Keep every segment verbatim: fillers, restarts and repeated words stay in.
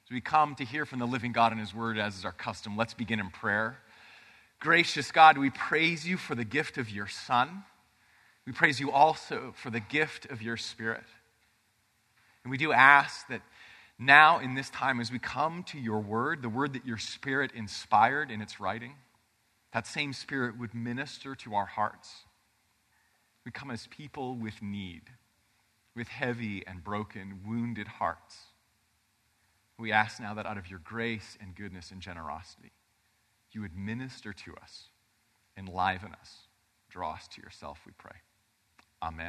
As we come to hear from the living God and his word, as is our custom, let's begin in prayer. Gracious God, we praise you for the gift of your Son. We praise you also for the gift of your Spirit. And we do ask that now in this time as we come to your word, the word that your Spirit inspired in its writing, that same Spirit would minister to our hearts. We come as people with need, with heavy and broken, wounded hearts. We ask now that out of your grace and goodness and generosity, you would minister to us, enliven us, draw us to yourself, we pray. Amen.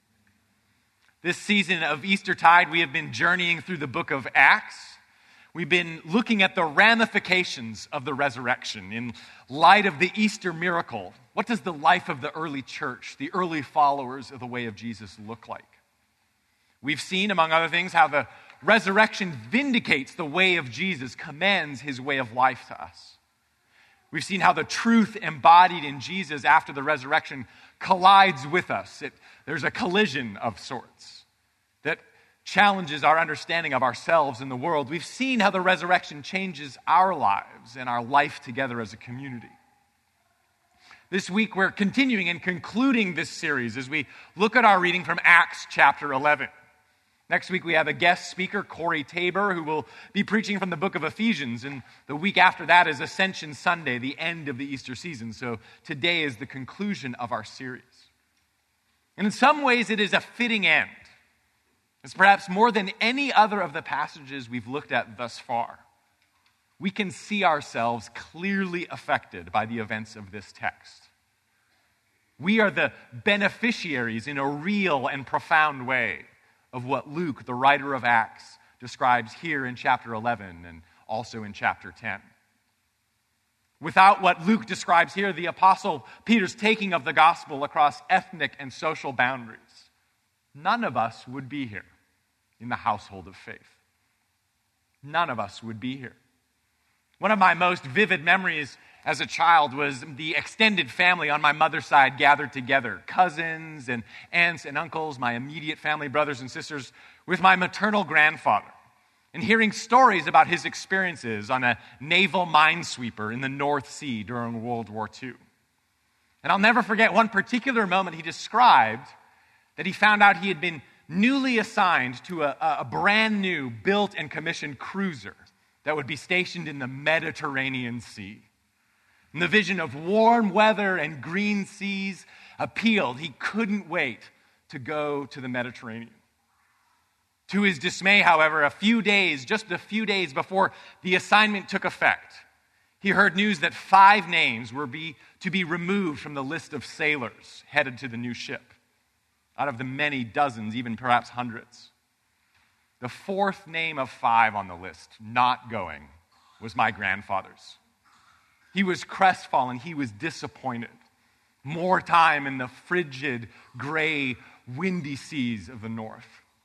This season of Eastertide, we have been journeying through the book of Acts. We've been looking at the ramifications of the resurrection in light of the Easter miracle. What does the life of the early church, the early followers of the way of Jesus, look like? We've seen, among other things, how the resurrection vindicates the way of Jesus, commends his way of life to us. We've seen how the truth embodied in Jesus after the resurrection collides with us. It, there's a collision of sorts that challenges our understanding of ourselves and the world. We've seen how the resurrection changes our lives and our life together as a community. This week we're continuing and concluding this series as we look at our reading from Acts chapter eleven. Next week we have a guest speaker, Corey Tabor, who will be preaching from the book of Ephesians. And the week after that is Ascension Sunday, the end of the Easter season. So today is the conclusion of our series. And in some ways it is a fitting end. It's perhaps more than any other of the passages we've looked at thus far. We can see ourselves clearly affected by the events of this text. We are the beneficiaries in a real and profound way of what Luke, the writer of Acts, describes here in chapter eleven and also in chapter ten. Without what Luke describes here, the apostle Peter's taking of the gospel across ethnic and social boundaries, none of us would be here in the household of faith. None of us would be here. One of my most vivid memories as a child was the extended family on my mother's side gathered together, cousins and aunts and uncles, my immediate family, brothers and sisters, with my maternal grandfather, and hearing stories about his experiences on a naval minesweeper in the North Sea during World War Two. And I'll never forget one particular moment he described that he found out he had been newly assigned to a, a brand new built and commissioned cruiser that would be stationed in the Mediterranean Sea. And the vision of warm weather and green seas appealed. He couldn't wait to go to the Mediterranean. To his dismay, however, a few days, just a few days before the assignment took effect, he heard news that five names were be, to be removed from the list of sailors headed to the new ship, out of the many dozens, even perhaps hundreds. The fourth name of five on the list, not going, was my grandfather's. He was crestfallen. He was disappointed. More time in the frigid, gray, windy seas of the north.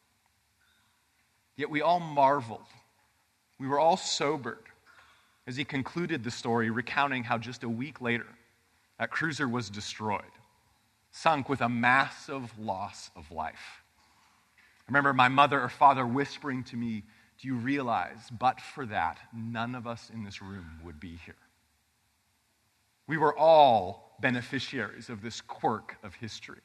Yet we all marveled. We were all sobered as he concluded the story, recounting how just a week later, that cruiser was destroyed, sunk with a massive loss of life. I remember my mother or father whispering to me, "Do you realize, but for that, none of us in this room would be here." We were all beneficiaries of this quirk of history.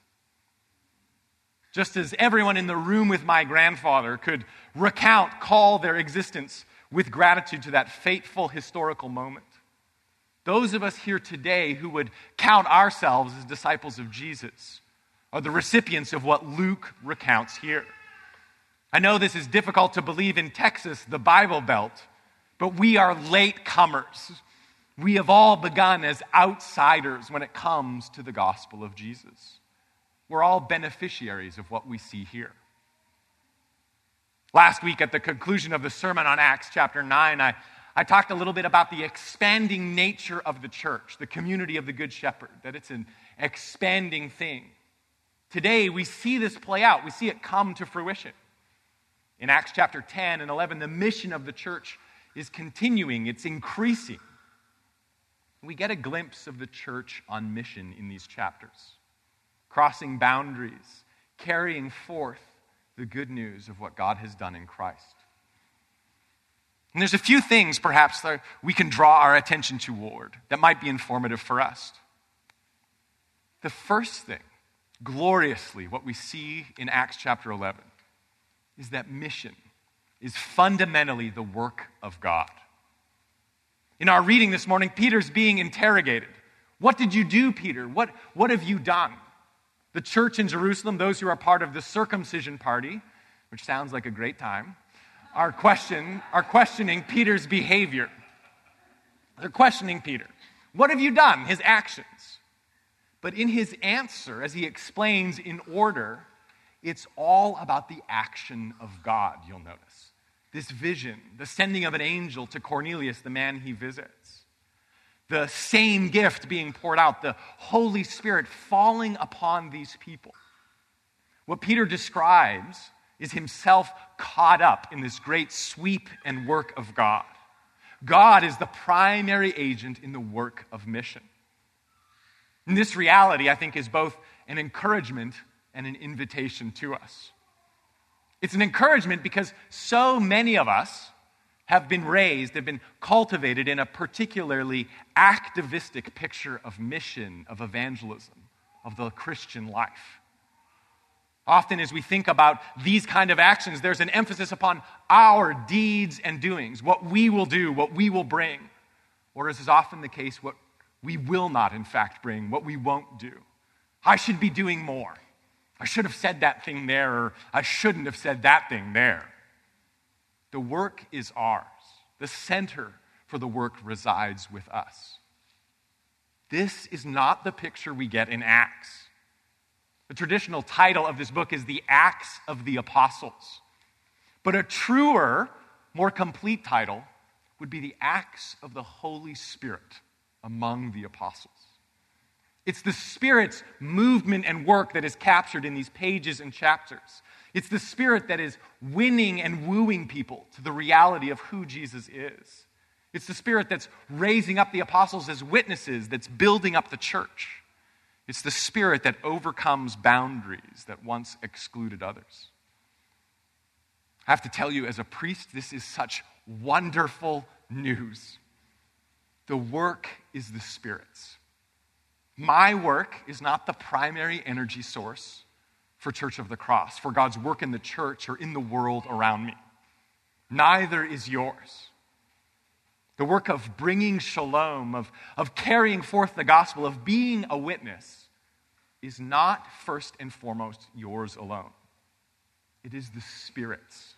Just as everyone in the room with my grandfather could recount, call their existence with gratitude to that fateful historical moment, those of us here today who would count ourselves as disciples of Jesus are the recipients of what Luke recounts here. I know this is difficult to believe in Texas, the Bible Belt, but we are late comers. We have all begun as outsiders when it comes to the gospel of Jesus. We're all beneficiaries of what we see here. Last week at the conclusion of the sermon on Acts chapter nine, I, I talked a little bit about the expanding nature of the church, the community of the Good Shepherd, that it's an expanding thing. Today we see this play out. We see it come to fruition. In Acts chapter ten and eleven, the mission of the church is continuing. It's increasing. We get a glimpse of the church on mission in these chapters, crossing boundaries, carrying forth the good news of what God has done in Christ. And there's a few things, perhaps, that we can draw our attention toward that might be informative for us. The first thing, gloriously, what we see in Acts chapter eleven, is that mission is fundamentally the work of God. In our reading this morning, Peter's being interrogated. What did you do, Peter? What, what have you done? The church in Jerusalem, those who are part of the circumcision party, which sounds like a great time, are, question, are questioning Peter's behavior. They're questioning Peter. What have you done? His actions. But in his answer, as he explains in order, it's all about the action of God, you'll notice. This vision, the sending of an angel to Cornelius, the man he visits. The same gift being poured out, the Holy Spirit falling upon these people. What Peter describes is himself caught up in this great sweep and work of God. God is the primary agent in the work of mission. And this reality, I think, is both an encouragement and an invitation to us. It's an encouragement because so many of us have been raised, have been cultivated in a particularly activistic picture of mission, of evangelism, of the Christian life. Often as we think about these kind of actions, there's an emphasis upon our deeds and doings, what we will do, what we will bring, or as is often the case, what we will not, in fact, bring, what we won't do. I should be doing more. I should have said that thing there, or I shouldn't have said that thing there. The work is ours. The center for the work resides with us. This is not the picture we get in Acts. The traditional title of this book is The Acts of the Apostles. But a truer, more complete title would be The Acts of the Holy Spirit among the apostles. It's the Spirit's movement and work that is captured in these pages and chapters. It's the Spirit that is winning and wooing people to the reality of who Jesus is. It's the Spirit that's raising up the apostles as witnesses, that's building up the church. It's the Spirit that overcomes boundaries that once excluded others. I have to tell you, as a priest, this is such wonderful news. The work is the Spirit's. My work is not the primary energy source for Church of the Cross, for God's work in the church or in the world around me. Neither is yours. The work of bringing shalom, of, of carrying forth the gospel, of being a witness, is not first and foremost yours alone. It is the Spirit's.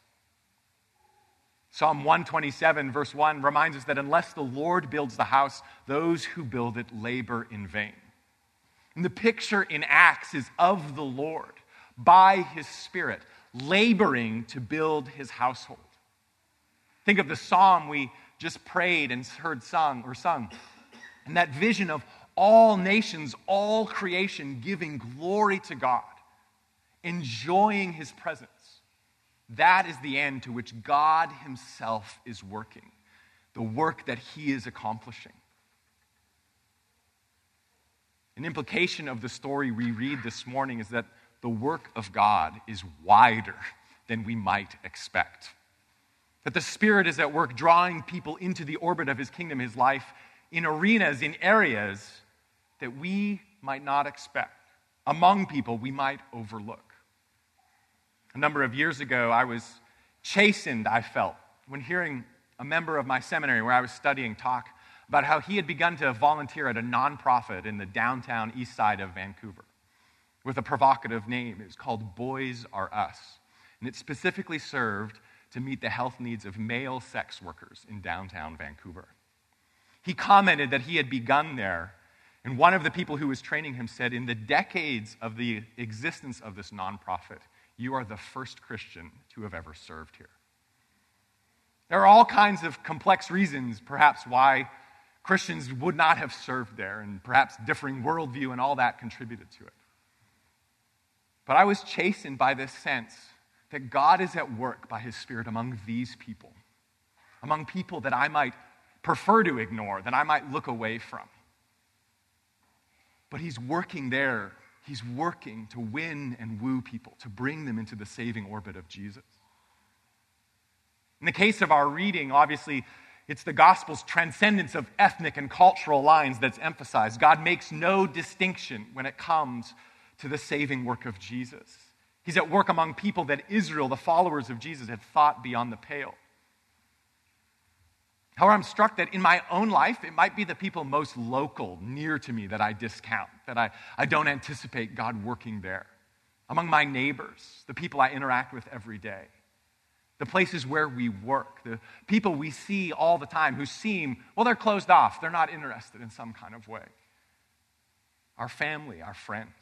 Psalm one twenty-seven, verse one, reminds us that unless the Lord builds the house, those who build it labor in vain. And the picture in Acts is of the Lord, by His Spirit, laboring to build His household. Think of the psalm we just prayed and heard sung or sung, and that vision of all nations, all creation giving glory to God, enjoying His presence. That is the end to which God Himself is working, the work that He is accomplishing. An implication of the story we read this morning is that the work of God is wider than we might expect. That the Spirit is at work drawing people into the orbit of His kingdom, His life, in arenas, in areas that we might not expect, among people we might overlook. A number of years ago, I was chastened, I felt, when hearing a member of my seminary where I was studying talk about how he had begun to volunteer at a nonprofit in the downtown east side of Vancouver with a provocative name. It was called Boys R Us, and it specifically served to meet the health needs of male sex workers in downtown Vancouver. He commented that he had begun there, and one of the people who was training him said, in the decades of the existence of this nonprofit, you are the first Christian to have ever served here. There are all kinds of complex reasons, perhaps, why Christians would not have served there, and perhaps differing worldview and all that contributed to it. But I was chastened by this sense that God is at work by His Spirit among these people, among people that I might prefer to ignore, that I might look away from. But He's working there. He's working to win and woo people, to bring them into the saving orbit of Jesus. In the case of our reading, obviously, it's the gospel's transcendence of ethnic and cultural lines that's emphasized. God makes no distinction when it comes to the saving work of Jesus. He's at work among people that Israel, the followers of Jesus, had thought beyond the pale. However, I'm struck that in my own life, it might be the people most local, near to me, that I discount, that I, I don't anticipate God working there. Among my neighbors, the people I interact with every day, the places where we work, the people we see all the time who seem, well, they're closed off. They're not interested in some kind of way. Our family, our friends.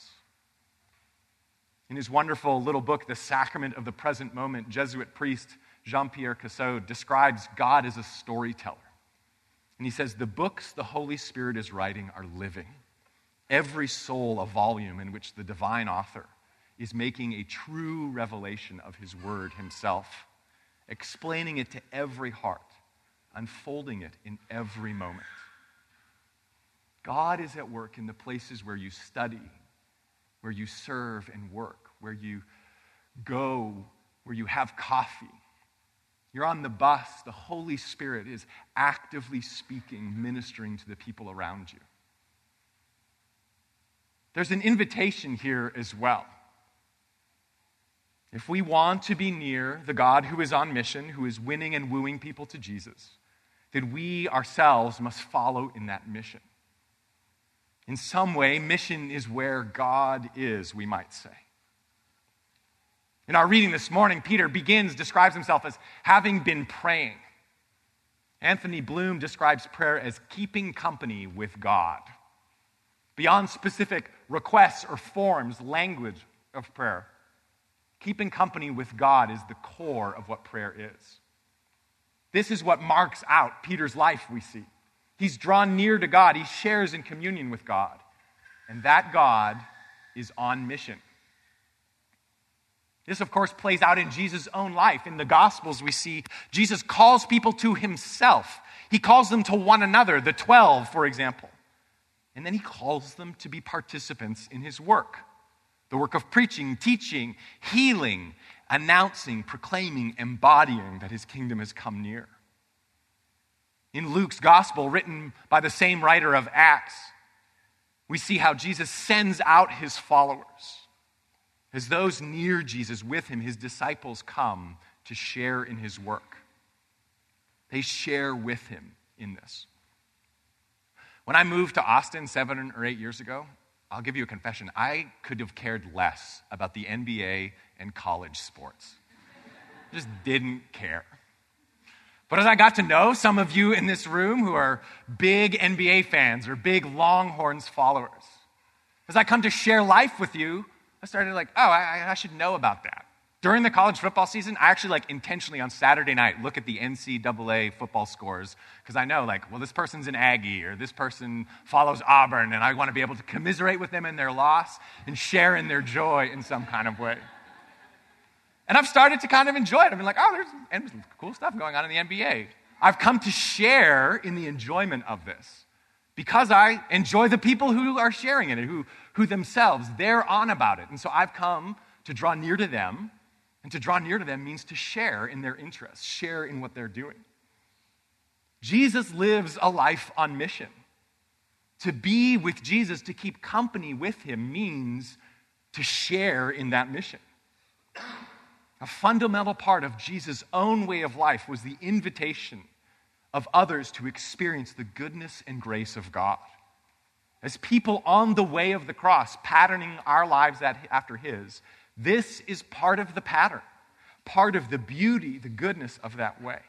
In his wonderful little book, The Sacrament of the Present Moment, Jesuit priest Jean-Pierre Cassot describes God as a storyteller. And he says, the books the Holy Spirit is writing are living. Every soul a volume in which the divine author is making a true revelation of his word himself, explaining it to every heart, unfolding it in every moment. God is at work in the places where you study, where you serve and work, where you go, where you have coffee. You're on the bus. The Holy Spirit is actively speaking, ministering to the people around you. There's an invitation here as well. If we want to be near the God who is on mission, who is winning and wooing people to Jesus, then we ourselves must follow in that mission. In some way, mission is where God is, we might say. In our reading this morning, Peter begins, describes himself as having been praying. Anthony Bloom describes prayer as keeping company with God. Beyond specific requests or forms, language of prayer, keeping company with God is the core of what prayer is. This is what marks out Peter's life, we see. He's drawn near to God. He shares in communion with God. And that God is on mission. This, of course, plays out in Jesus' own life. In the Gospels, we see Jesus calls people to himself. He calls them to one another, the twelve, for example. And then he calls them to be participants in his work. The work of preaching, teaching, healing, announcing, proclaiming, embodying that his kingdom has come near. In Luke's gospel, written by the same writer of Acts, we see how Jesus sends out his followers. As those near Jesus with him, his disciples come to share in his work. They share with him in this. When I moved to Austin seven or eight years ago, I'll give you a confession. I could have cared less about the N B A and college sports. Just didn't care. But as I got to know some of you in this room who are big N B A fans or big Longhorns followers, as I come to share life with you, I started like, oh, I, I should know about that. During the college football season, I actually like intentionally on Saturday night look at the N C double A football scores because I know like, well, this person's an Aggie or this person follows Auburn and I want to be able to commiserate with them in their loss and share in their joy in some kind of way. And I've started to kind of enjoy it. I've been like, oh, there's cool stuff going on in the N B A. I've come to share in the enjoyment of this because I enjoy the people who are sharing in it, who, who themselves, they're on about it. And so I've come to draw near to them. And to draw near to them means to share in their interests, share in what they're doing. Jesus lives a life on mission. To be with Jesus, to keep company with him, means to share in that mission. A fundamental part of Jesus' own way of life was the invitation of others to experience the goodness and grace of God. As people on the way of the cross, patterning our lives after his, this is part of the pattern, part of the beauty, the goodness of that way.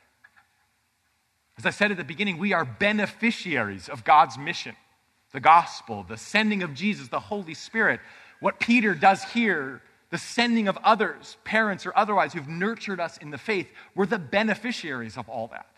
As I said at the beginning, we are beneficiaries of God's mission, the gospel, the sending of Jesus, the Holy Spirit. What Peter does here, the sending of others, parents or otherwise, who've nurtured us in the faith, we're the beneficiaries of all that.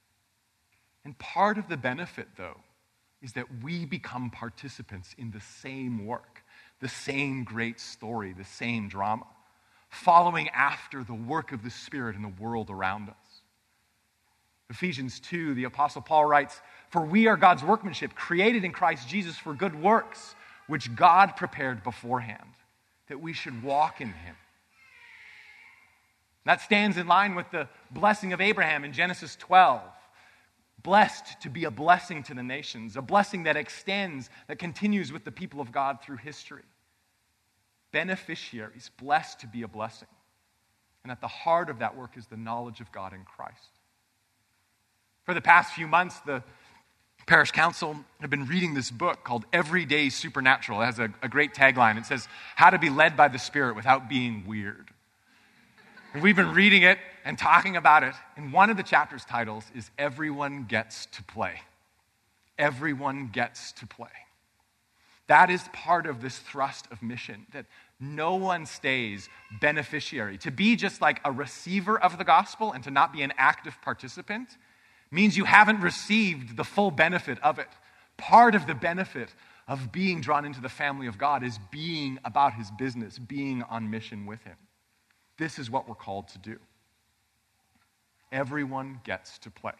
And part of the benefit, though, is that we become participants in the same work. The same great story, the same drama, following after the work of the Spirit in the world around us. Ephesians two, the Apostle Paul writes, "For we are God's workmanship, created in Christ Jesus for good works, which God prepared beforehand, that we should walk in him." That stands in line with the blessing of Abraham in Genesis twelve. Blessed to be a blessing to the nations, a blessing that extends, that continues with the people of God through history. Beneficiaries, blessed to be a blessing. And at the heart of that work is the knowledge of God in Christ. For the past few months, the Parish Council have been reading this book called Everyday Supernatural. It has a, a great tagline. It says, "How to be led by the Spirit without being weird." And we've been reading it and talking about it. And one of the chapter's titles is Everyone Gets to Play. Everyone gets to play. That is part of this thrust of mission, that no one stays beneficiary. To be just like a receiver of the gospel and to not be an active participant means you haven't received the full benefit of it. Part of the benefit of being drawn into the family of God is being about his business, being on mission with him. This is what we're called to do. Everyone gets to play.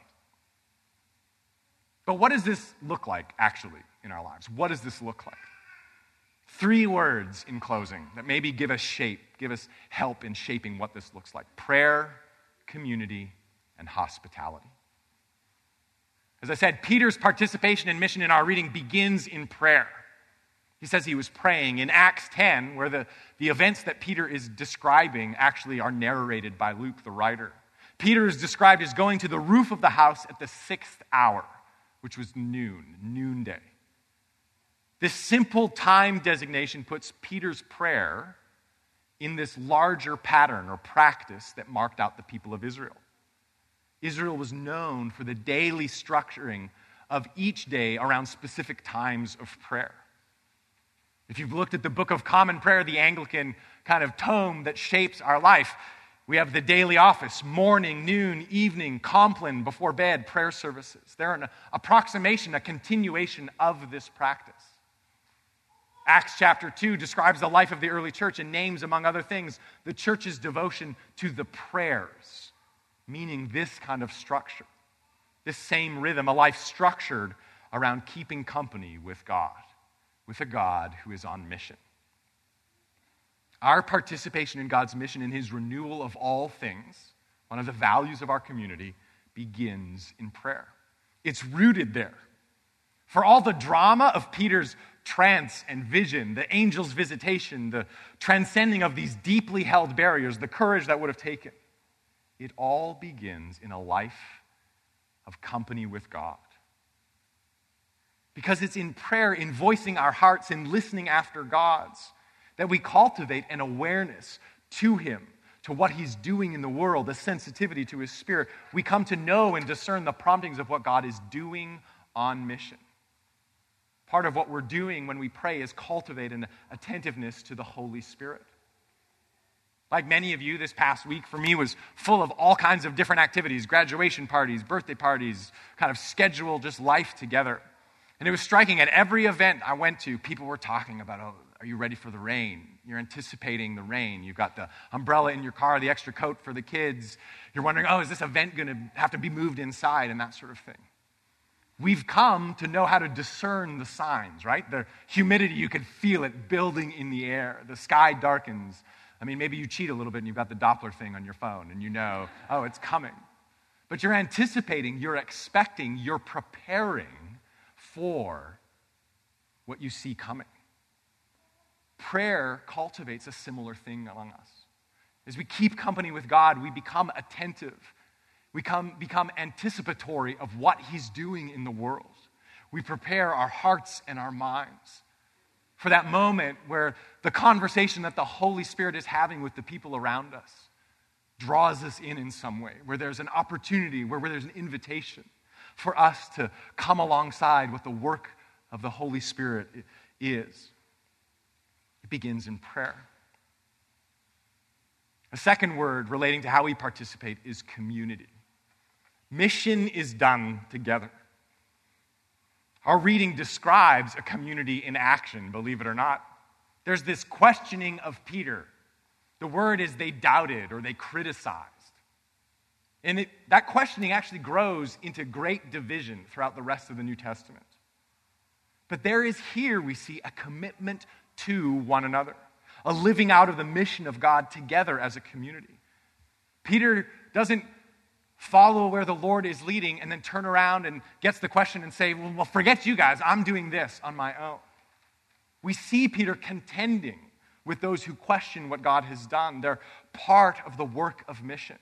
But what does this look like, actually, in our lives? What does this look like? Three words in closing that maybe give us shape, give us help in shaping what this looks like. Prayer, community, and hospitality. As I said, Peter's participation in mission in our reading begins in prayer. He says he was praying. In Acts ten, where the, the events that Peter is describing actually are narrated by Luke, the writer, Peter is described as going to the roof of the house at the sixth hour, which was noon, noonday. This simple time designation puts Peter's prayer in this larger pattern or practice that marked out the people of Israel. Israel was known for the daily structuring of each day around specific times of prayer. If you've looked at the Book of Common Prayer, the Anglican kind of tome that shapes our life, we have the daily office, morning, noon, evening, compline, before bed, prayer services. They're an approximation, a continuation of this practice. Acts chapter two describes the life of the early church and names, among other things, the church's devotion to the prayers, meaning this kind of structure, this same rhythm, a life structured around keeping company with God, with a God who is on mission. Our participation in God's mission, in his renewal of all things, one of the values of our community, begins in prayer. It's rooted there. For all the drama of Peter's trance and vision, the angel's visitation, the transcending of these deeply held barriers, the courage that would have taken, it all begins in a life of company with God. Because it's in prayer, in voicing our hearts, in listening after God's, that we cultivate an awareness to him, to what he's doing in the world, a sensitivity to his spirit. We come to know and discern the promptings of what God is doing on mission. Part of what we're doing when we pray is cultivate an attentiveness to the Holy Spirit. Like many of you, this past week for me was full of all kinds of different activities, graduation parties, birthday parties, kind of schedule just life together. And it was striking. At every event I went to, people were talking about, oh, are you ready for the rain? You're anticipating the rain. You've got the umbrella in your car, the extra coat for the kids. You're wondering, oh, is this event going to have to be moved inside, and that sort of thing. We've come to know how to discern the signs, right? The humidity, you can feel it building in the air. The sky darkens. I mean, maybe you cheat a little bit and you've got the Doppler thing on your phone and you know, oh, it's coming. But you're anticipating, you're expecting, you're preparing for what you see coming. Prayer cultivates a similar thing among us. As we keep company with God, we become attentive. We come, become anticipatory of what he's doing in the world. We prepare our hearts and our minds for that moment where the conversation that the Holy Spirit is having with the people around us draws us in in some way, where there's an opportunity, where, where there's an invitation for us to come alongside what the work of the Holy Spirit is. It begins in prayer. A second word relating to how we participate is community. Mission is done together. Our reading describes a community in action, believe it or not. There's this questioning of Peter. The word is they doubted or they criticized. And it, that questioning actually grows into great division throughout the rest of the New Testament. But there is here, we see, a commitment to one another, a living out of the mission of God together as a community. Peter doesn't follow where the Lord is leading and then turn around and gets the question and say, well, well, forget you guys, I'm doing this on my own. We see Peter contending with those who question what God has done. They're part of the work of mission.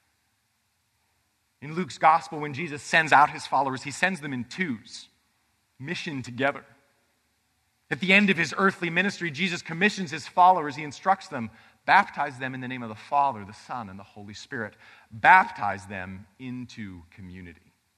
In Luke's gospel, when Jesus sends out his followers, he sends them in twos, mission together. At the end of his earthly ministry, Jesus commissions his followers. He instructs them, baptize them in the name of the Father, the Son, and the Holy Spirit. Baptize them into community.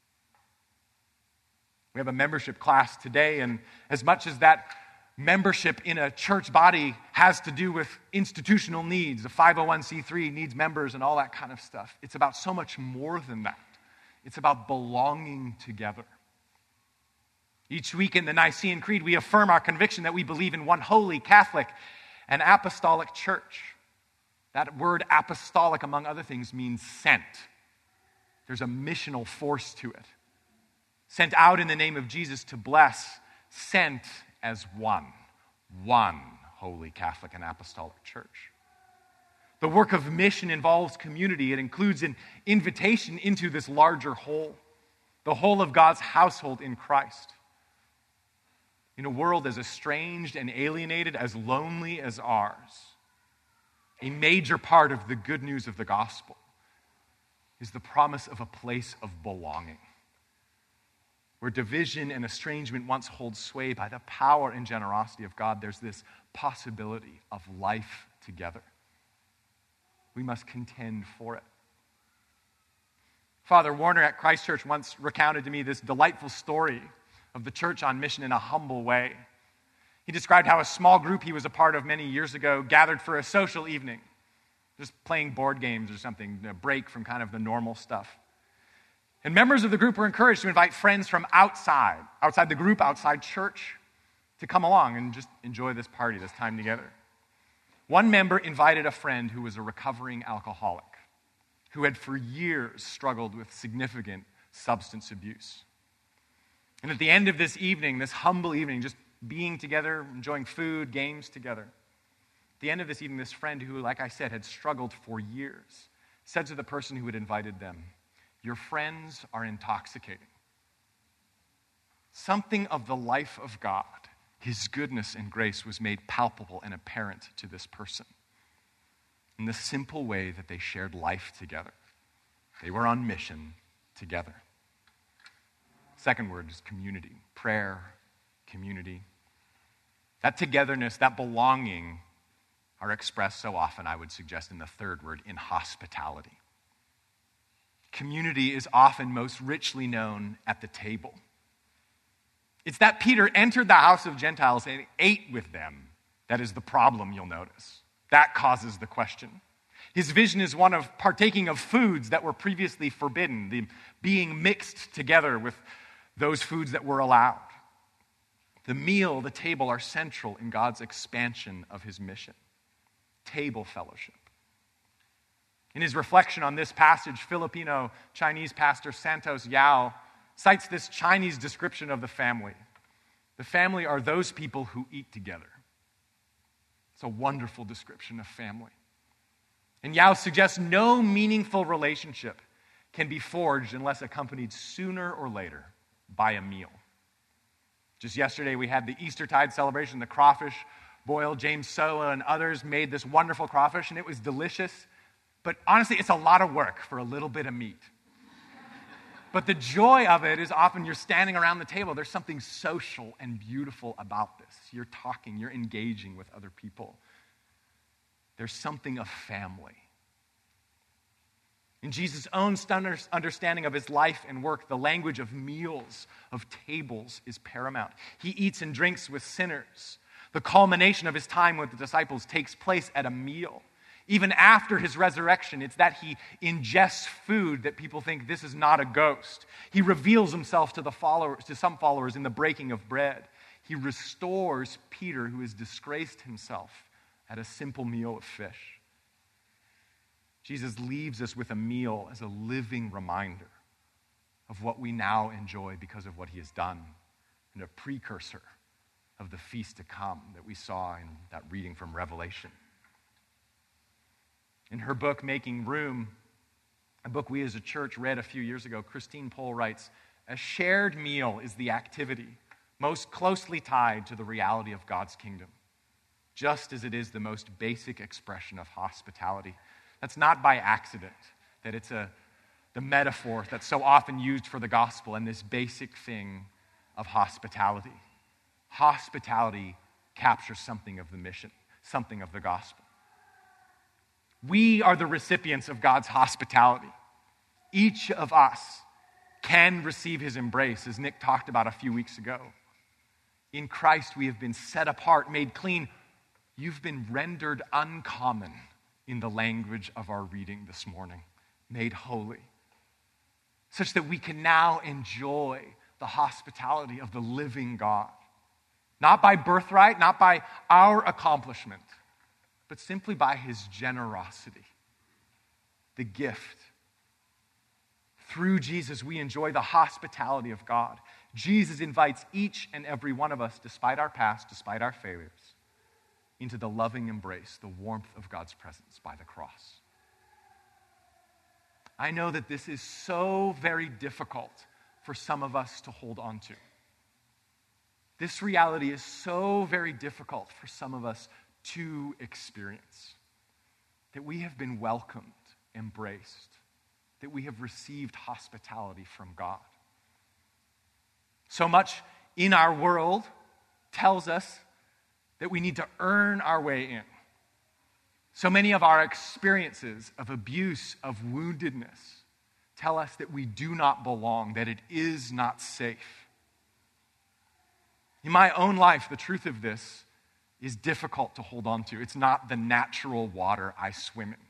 We have a membership class today, and as much as that membership in a church body has to do with institutional needs, the five oh one c three needs members and all that kind of stuff, it's about so much more than that. It's about belonging together. Each week in the Nicene Creed, we affirm our conviction that we believe in one holy, Catholic, and apostolic church. That word apostolic, among other things, means sent. There's a missional force to it. Sent out in the name of Jesus to bless, sent as one. One holy, Catholic, and apostolic church. The work of mission involves community. It includes an invitation into this larger whole, the whole of God's household in Christ. In a world as estranged and alienated, as lonely as ours, a major part of the good news of the gospel is the promise of a place of belonging. Where division and estrangement once hold sway, by the power and generosity of God, there's this possibility of life together. We must contend for it. Father Warner at Christ Church once recounted to me this delightful story of the church on mission in a humble way. He described how a small group he was a part of many years ago gathered for a social evening, just playing board games or something, a break from kind of the normal stuff. And members of the group were encouraged to invite friends from outside, outside the group, outside church, to come along and just enjoy this party, this time together. One member invited a friend who was a recovering alcoholic, who had for years struggled with significant substance abuse. And at the end of this evening, this humble evening, just being together, enjoying food, games together, at the end of this evening, this friend who, like I said, had struggled for years, said to the person who had invited them, "Your friends are intoxicating." Something of the life of God, his goodness and grace, was made palpable and apparent to this person in the simple way that they shared life together. They were on mission together. Second word is community, prayer, community. That togetherness, that belonging are expressed so often, I would suggest, in the third word, in hospitality. Community is often most richly known at the table. It's that Peter entered the house of Gentiles and ate with them that is the problem, you'll notice. That causes the question. His vision is one of partaking of foods that were previously forbidden, the being mixed together with those foods that were allowed. The meal, the table are central in God's expansion of his mission. Table fellowship. In his reflection on this passage, Filipino Chinese pastor Santos Yao cites this Chinese description of the family. The family are those people who eat together. It's a wonderful description of family. And Yao suggests no meaningful relationship can be forged unless accompanied sooner or later by a meal. Just yesterday we had the Eastertide celebration, the crawfish boil. James Sola and others made this wonderful crawfish, and it was delicious. But honestly, it's a lot of work for a little bit of meat. But the joy of it is often you're standing around the table. There's something social and beautiful about this. You're talking, you're engaging with other people. There's something of family. In Jesus' own understanding of his life and work, the language of meals, of tables, is paramount. He eats and drinks with sinners. The culmination of his time with the disciples takes place at a meal. Even after his resurrection, it's that he ingests food that people think this is not a ghost. He reveals himself to the followers, to some followers in the breaking of bread. He restores Peter, who has disgraced himself, at a simple meal of fish. Jesus leaves us with a meal as a living reminder of what we now enjoy because of what he has done, and a precursor of the feast to come that we saw in that reading from Revelation. In her book, Making Room, a book we as a church read a few years ago, Christine Pohl writes, "A shared meal is the activity most closely tied to the reality of God's kingdom, just as it is the most basic expression of hospitality." That's not by accident that it's a the metaphor that's so often used for the gospel and this basic thing of hospitality. Hospitality captures something of the mission, something of the gospel. We are the recipients of God's hospitality. Each of us can receive his embrace, as Nick talked about a few weeks ago. In Christ, we have been set apart, made clean. You've been rendered uncommon in the language of our reading this morning, made holy, such that we can now enjoy the hospitality of the living God. Not by birthright, not by our accomplishment, but simply by his generosity, the gift. Through Jesus, we enjoy the hospitality of God. Jesus invites each and every one of us, despite our past, despite our failures, into the loving embrace, the warmth of God's presence by the cross. I know that this is so very difficult for some of us to hold on to. This reality is so very difficult for some of us to experience. That we have been welcomed, embraced, that we have received hospitality from God. So much in our world tells us that we need to earn our way in. So many of our experiences of abuse, of woundedness, tell us that we do not belong, that it is not safe. In my own life, the truth of this is difficult to hold on to. It's not the natural water I swim in.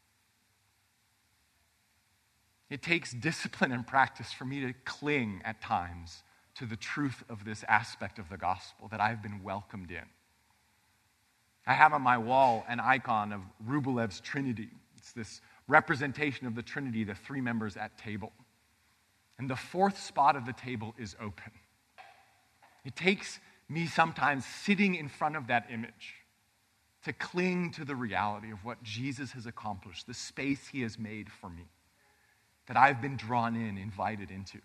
It takes discipline and practice for me to cling at times to the truth of this aspect of the gospel that I've been welcomed in. I have on my wall an icon of Rubelev's Trinity. It's this representation of the Trinity, the three members at table. And the fourth spot of the table is open. It takes me sometimes sitting in front of that image to cling to the reality of what Jesus has accomplished, the space he has made for me, that I've been drawn in, invited into.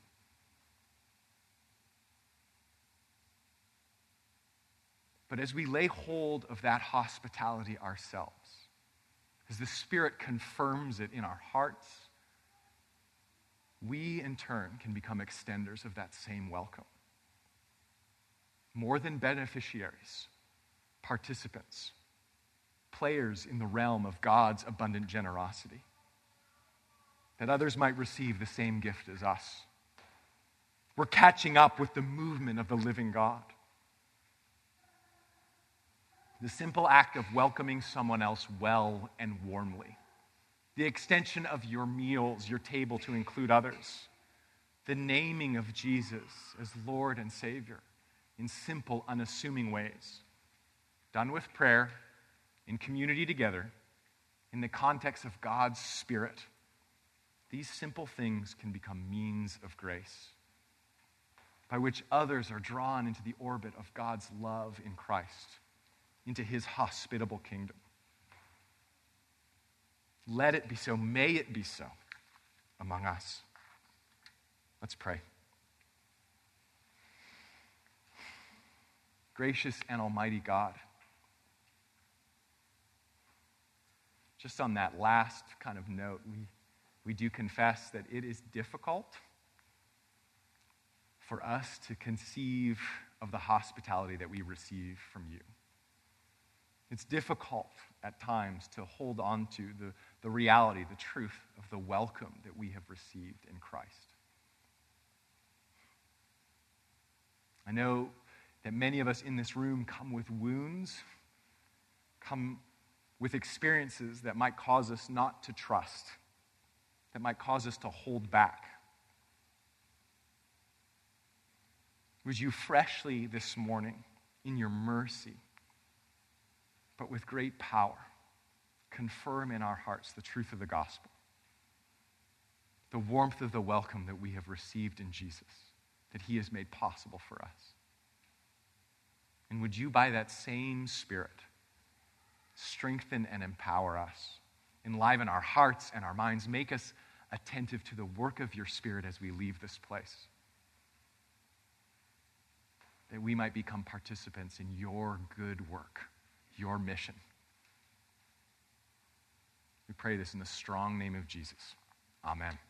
But as we lay hold of that hospitality ourselves, as the Spirit confirms it in our hearts, we in turn can become extenders of that same welcome. More than beneficiaries, participants, players in the realm of God's abundant generosity, that others might receive the same gift as us. We're catching up with the movement of the living God. The simple act of welcoming someone else well and warmly. The extension of your meals, your table to include others. The naming of Jesus as Lord and Savior in simple, unassuming ways. Done with prayer, in community together, in the context of God's Spirit. These simple things can become means of grace by which others are drawn into the orbit of God's love in Christ, into his hospitable kingdom. Let it be so. May it be so among us. Let's pray. Gracious and almighty God, just on that last kind of note, we, we do confess that it is difficult for us to conceive of the hospitality that we receive from you. It's difficult at times to hold on to the, the reality, the truth of the welcome that we have received in Christ. I know that many of us in this room come with wounds, come with experiences that might cause us not to trust, that might cause us to hold back. Would you freshly this morning, in your mercy, but with great power, confirm in our hearts the truth of the gospel, the warmth of the welcome that we have received in Jesus, that he has made possible for us. And would you, by that same Spirit, strengthen and empower us, enliven our hearts and our minds, make us attentive to the work of your Spirit as we leave this place. That we might become participants in your good work, your mission. We pray this in the strong name of Jesus. Amen.